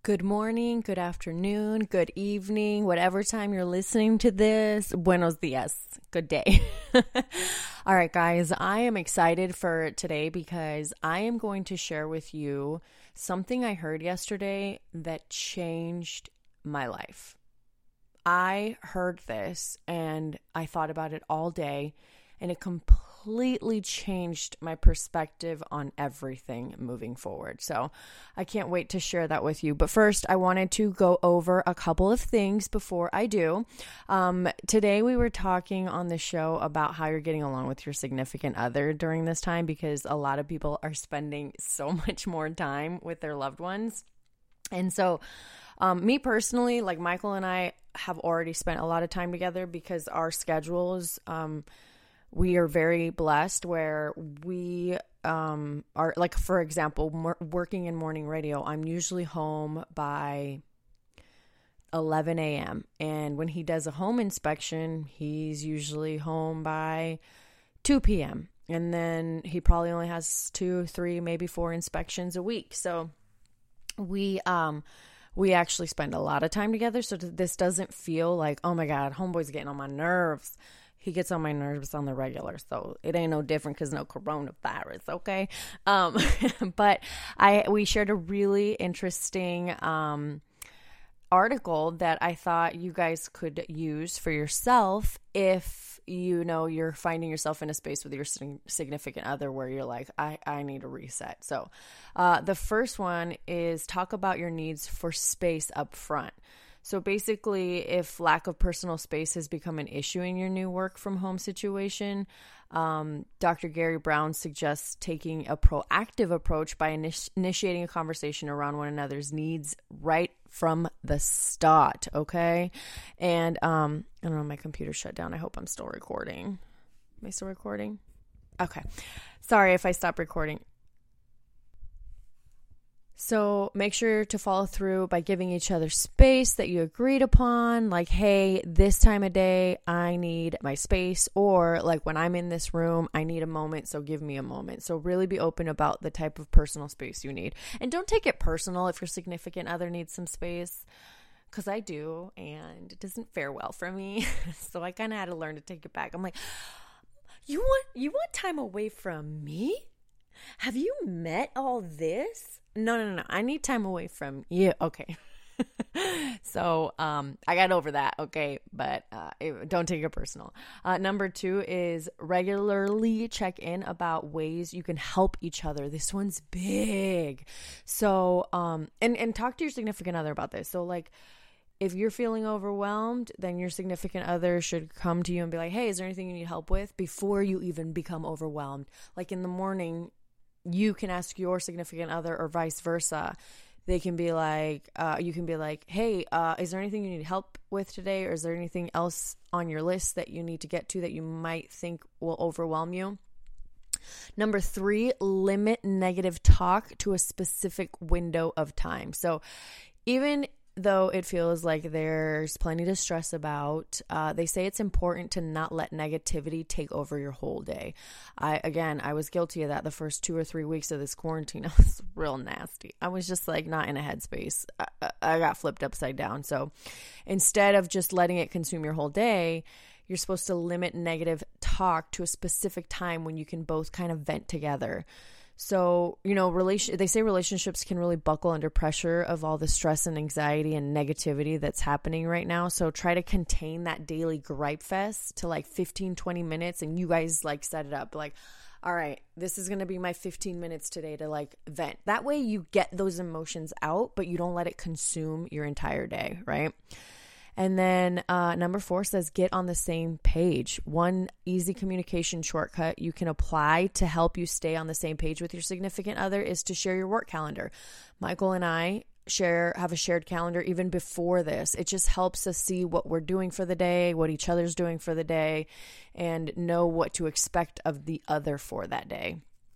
Good morning, good afternoon, good evening, whatever time you're listening to this. Buenos dias. Good day. All right, guys, I am excited for today because I am going to share with you something I heard yesterday that changed my life. I heard this and I thought about it all day, and it completely changed my perspective on everything moving forward. So I can't wait to share that with you. But first, I wanted to go over a couple of things before I do. Today, we were talking on the show about how you're getting along with your significant other during this time, because a lot of people are spending so much more time with their loved ones. And so me personally, like Michael and I have already spent a lot of time together because our schedules, we are very blessed where we are, like, for example, working in morning radio, I'm usually home by 11 a.m. And when he does a home inspection, he's usually home by 2 p.m. And then he probably only has 2, 3, maybe 4 inspections a week. So we actually spend a lot of time together. So this doesn't feel like, oh my God, homeboy's getting on my nerves. He gets on my nerves on the regular, so it ain't no different because no coronavirus, okay? But we shared a really interesting article that I thought you guys could use for yourself if you know you're finding yourself in a space with your significant other where you're like, I need a reset. So the first one is talk about your needs for space up front. So basically, if lack of personal space has become an issue in your new work from home situation, Dr. Gary Brown suggests taking a proactive approach by initiating a conversation around one another's needs right from the start, okay? And I don't know, my computer shut down. I hope I'm still recording. Am I still recording? Okay. Sorry if I stop recording. So make sure to follow through by giving each other space that you agreed upon. Like, hey, this time of day, I need my space. Or like when I'm in this room, I need a moment, so give me a moment. So really be open about the type of personal space you need. And don't take it personal if your significant other needs some space, because I do, and it doesn't fare well for me. So I kind of had to learn to take it back. I'm like, you want time away from me? Have you met all this? No. I need time away from you. Okay. So I got over that. Okay. But don't take it personal. Number 2 is regularly check in about ways you can help each other. This one's big. So and talk to your significant other about this. So like, if you're feeling overwhelmed, then your significant other should come to you and be like, hey, is there anything you need help with, before you even become overwhelmed? Like in the morning, you can ask your significant other, or vice versa. They can be like, you can be like, hey, is there anything you need help with today? Or is there anything else on your list that you need to get to that you might think will overwhelm you? Number 3, limit negative talk to a specific window of time. So even though it feels like there's plenty to stress about, they say it's important to not let negativity take over your whole day. I was guilty of that the first 2 or 3 weeks of this quarantine. I was real nasty. I was just like not in a headspace. I got flipped upside down. So instead of just letting it consume your whole day, you're supposed to limit negative talk to a specific time when you can both kind of vent together. So, you know, they say relationships can really buckle under pressure of all the stress and anxiety and negativity that's happening right now. So try to contain that daily gripe fest to like 15, 20 minutes. And you guys like set it up like, all right, this is going to be my 15 minutes today to like vent. That way you get those emotions out, but you don't let it consume your entire day, right? And then number 4 says get on the same page. One easy communication shortcut you can apply to help you stay on the same page with your significant other is to share your work calendar. Michael and I have a shared calendar even before this. It just helps us see what we're doing for the day, what each other's doing for the day, and know what to expect of the other for that day.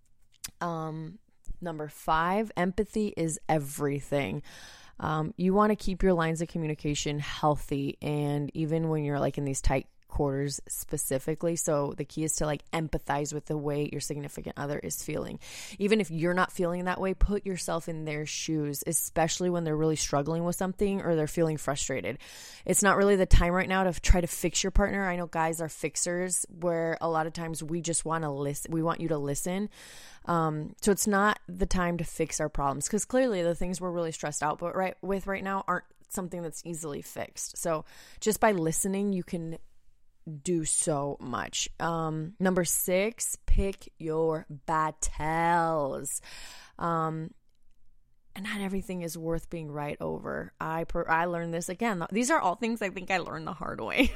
Number 5, empathy is everything. You want to keep your lines of communication healthy, and even when you're like in these tight hindquarters specifically. So the key is to like empathize with the way your significant other is feeling. Even if you're not feeling that way, put yourself in their shoes, especially when they're really struggling with something or they're feeling frustrated. It's not really the time right now to try to fix your partner. I know guys are fixers, where a lot of times we just want to listen. We want you to listen. So it's not the time to fix our problems, because clearly the things we're really stressed out with right now aren't something that's easily fixed. So just by listening, you can do so much. Number 6, pick your battles. And not everything is worth being right over. I learned this again. These are all things I think I learned the hard way.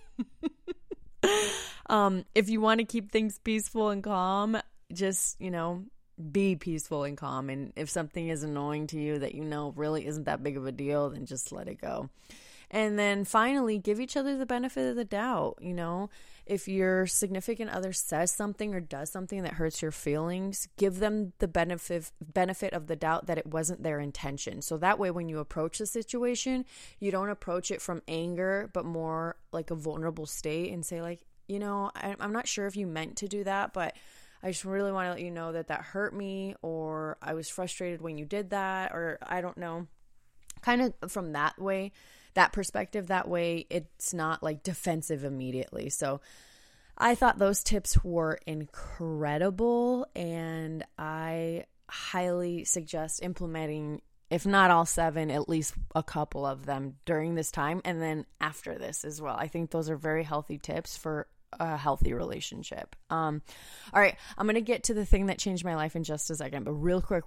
If you want to keep things peaceful and calm, just, be peaceful and calm. And if something is annoying to you that really isn't that big of a deal, then just let it go. And then finally, give each other the benefit of the doubt. If your significant other says something or does something that hurts your feelings, give them the benefit of the doubt that it wasn't their intention. So that way, when you approach the situation, you don't approach it from anger, but more like a vulnerable state, and say like, I'm not sure if you meant to do that, but I just really want to let you know that hurt me, or I was frustrated when you did that, or I don't know. Kind of from that perspective, that way it's not like defensive immediately. So I thought those tips were incredible, and I highly suggest implementing, if not all 7, at least a couple of them during this time and then after this as well. I think those are very healthy tips for a healthy relationship. All right, I'm going to get to the thing that changed my life in just a second, but real quick,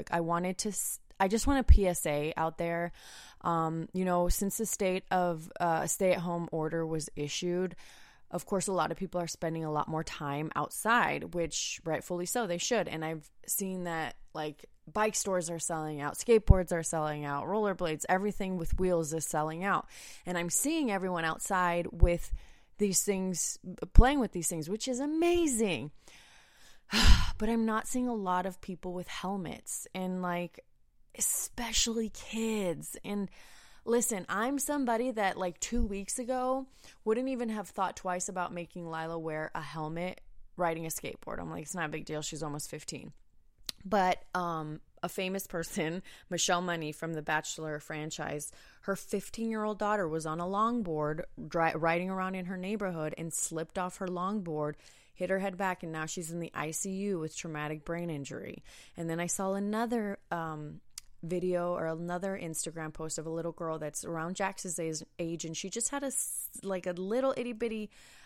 I just want a PSA out there. Since the state of stay-at-home order was issued, of course, a lot of people are spending a lot more time outside, which rightfully so, they should. And I've seen that like bike stores are selling out, skateboards are selling out, rollerblades, everything with wheels is selling out. And I'm seeing everyone outside with these things, playing with these things, which is amazing. But I'm not seeing a lot of people with helmets, and like, especially kids. And listen, I'm somebody that like 2 weeks ago wouldn't even have thought twice about making Lila wear a helmet riding a skateboard. I'm like, it's not a big deal. She's almost 15. But a famous person, Michelle Money from the Bachelor franchise, her 15-year-old daughter was on a longboard riding around in her neighborhood and slipped off her longboard, hit her head back, and now she's in the ICU with traumatic brain injury. And then I saw another video or another Instagram post of a little girl that's around Jax's age, and she just had a little itty bitty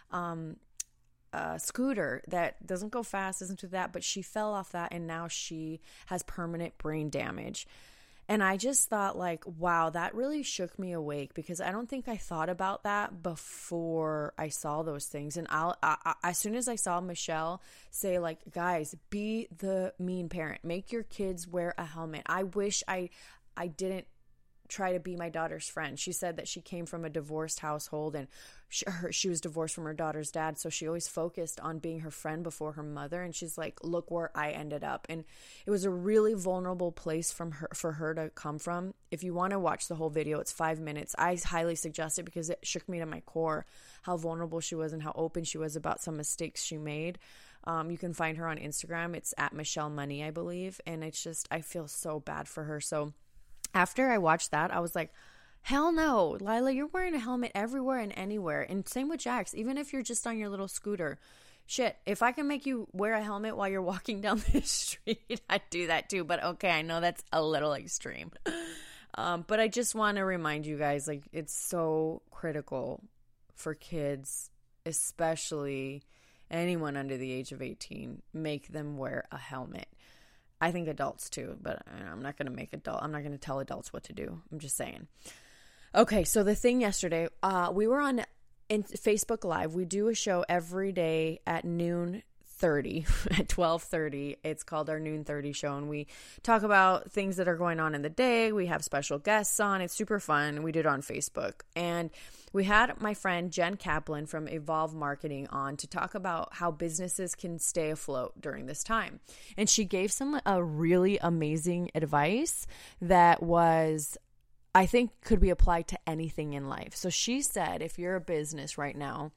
scooter that doesn't go fast, doesn't do that, but she fell off that, and now she has permanent brain damage. And I just thought like, wow, that really shook me awake, because I don't think I thought about that before I saw those things. And as soon as I saw Michelle say like, guys, be the mean parent, make your kids wear a helmet. I wish I didn't try to be my daughter's friend. She said that she came from a divorced household, and she was divorced from her daughter's dad, so she always focused on being her friend before her mother. And she's like, look where I ended up. And it was a really vulnerable place for her to come from. If you want to watch the whole video, it's 5 minutes. I highly suggest it, because it shook me to my core how vulnerable she was and how open she was about some mistakes she made. You can find her on Instagram. It's at Michelle Money, I believe. And it's just, I feel so bad for her. So after I watched that, I was like, hell no, Lila, you're wearing a helmet everywhere and anywhere. And same with Jax, even if you're just on your little scooter. Shit, if I can make you wear a helmet while you're walking down the street, I'd do that too. But okay, I know that's a little extreme. But I just want to remind you guys, like, it's so critical for kids, especially anyone under the age of 18, make them wear a helmet. I think adults too, but I'm not going to tell adults what to do. I'm just saying. Okay, so the thing yesterday, we were on Facebook Live. We do a show every day at noon 30, at 12:30. It's called our Noon 30 show, and we talk about things that are going on in the day. We have special guests on. It's super fun. We did it on Facebook. And we had my friend Jen Kaplan from Evolve Marketing on to talk about how businesses can stay afloat during this time. And she gave some really amazing advice that was, I think, could be applied to anything in life. So she said, if you're a business right now,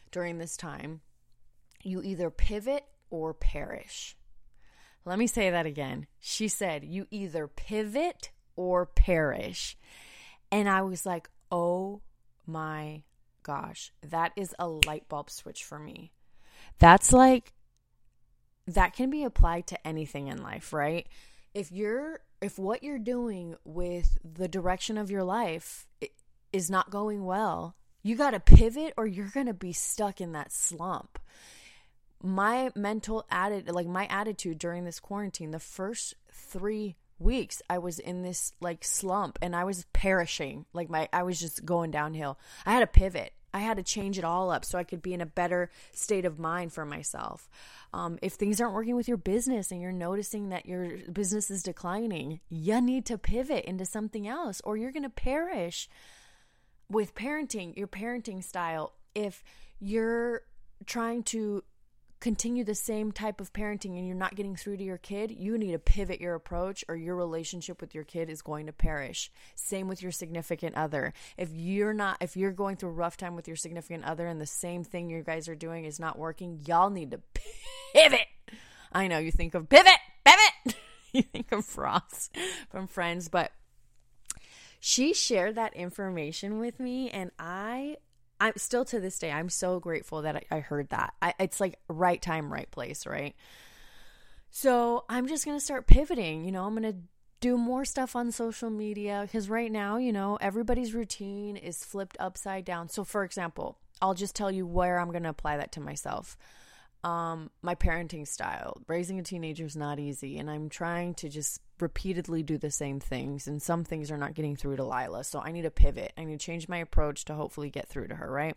during this time, you either pivot or perish. Let me say that again. She said, you either pivot or perish. And I was like, oh my gosh, that is a light bulb switch for me. That's like, that can be applied to anything in life, right? If what you're doing with the direction of your life is not going well, you got to pivot or you're going to be stuck in that slump. My attitude during this quarantine, the first 3 weeks, I was in this like slump and I was perishing. I was just going downhill. I had to pivot. I had to change it all up so I could be in a better state of mind for myself. If things aren't working with your business and you're noticing that your business is declining, you need to pivot into something else or you're going to perish. With parenting, your parenting style, if you're trying to continue the same type of parenting and you're not getting through to your kid, you need to pivot your approach or your relationship with your kid is going to perish. Same with your significant other. If you're going through a rough time with your significant other and the same thing you guys are doing is not working, y'all need to pivot. I know you think of pivot. You think of Ross from Friends, but she shared that information with me and I'm still to this day, I'm so grateful that I heard that. It's like right time, right place, right? So I'm just going to start pivoting. I'm going to do more stuff on social media because right now, everybody's routine is flipped upside down. So for example, I'll just tell you where I'm going to apply that to myself. My parenting style, raising a teenager is not easy. And I'm trying to just repeatedly do the same things. And some things are not getting through to Lila. So I need to pivot. I need to change my approach to hopefully get through to her, right?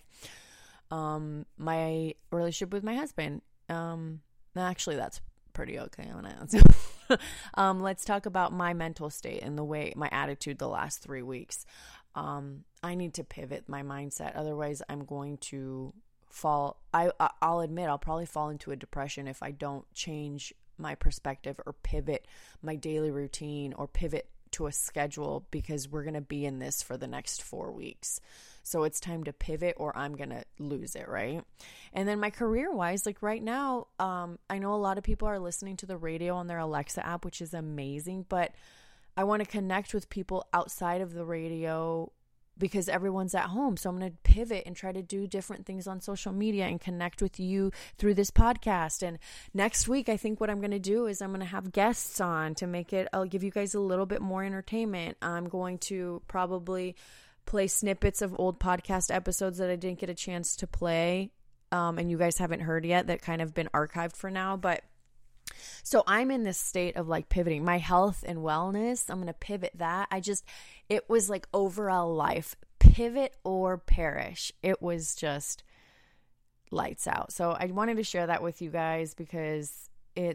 My relationship with my husband. Actually, that's pretty okay on it. Let's talk about my mental state and my attitude the last 3 weeks. I need to pivot my mindset. Otherwise, I'm going to fall. I'll admit I'll probably fall into a depression if I don't change my perspective or pivot my daily routine or pivot to a schedule because we're going to be in this for the next 4 weeks. So it's time to pivot or I'm going to lose it, right? And then my career wise, like right now, I know a lot of people are listening to the radio on their Alexa app, which is amazing, but I want to connect with people outside of the radio because everyone's at home. So I'm going to pivot and try to do different things on social media and connect with you through this podcast. And next week, I think what I'm going to do is I'm going to have guests on to I'll give you guys a little bit more entertainment. I'm going to probably play snippets of old podcast episodes that I didn't get a chance to play. And you guys haven't heard yet that kind of been archived for now, but so I'm in this state of like pivoting my health and wellness. I'm going to pivot that. It was like overall life, pivot or perish. It was just lights out. So I wanted to share that with you guys because I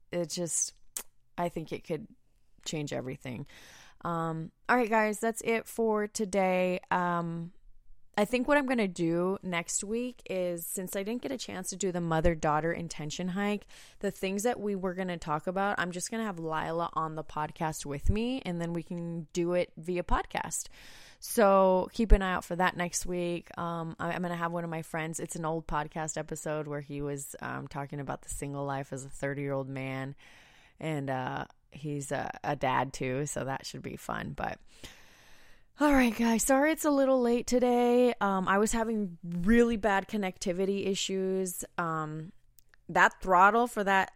think it could change everything. All right, guys, that's it for today. I think what I'm going to do next week is, since I didn't get a chance to do the mother-daughter intention hike, the things that we were going to talk about, I'm just going to have Lila on the podcast with me, and then we can do it via podcast. So keep an eye out for that next week. I'm going to have one of my friends. It's an old podcast episode where he was talking about the single life as a 30-year-old man, and he's a dad too, so that should be fun. But all right, guys, sorry it's a little late today. I was having really bad connectivity issues. That throttle for that,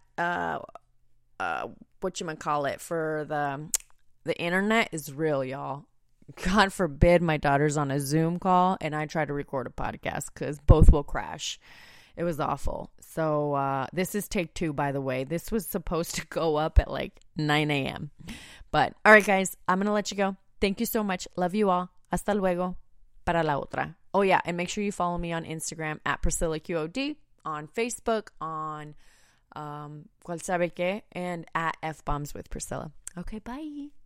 for the internet is real, y'all. God forbid my daughter's on a Zoom call and I try to record a podcast because both will crash. It was awful. So this is take 2, by the way. This was supposed to go up at like 9 a.m. But all right, guys, I'm going to let you go. Thank you so much. Love you all. Hasta luego. Para la otra. Oh, yeah. And make sure you follow me on Instagram at PriscillaQOD, on Facebook, on Cual Sabe Que, and at F Bombs with Priscilla. Okay, bye.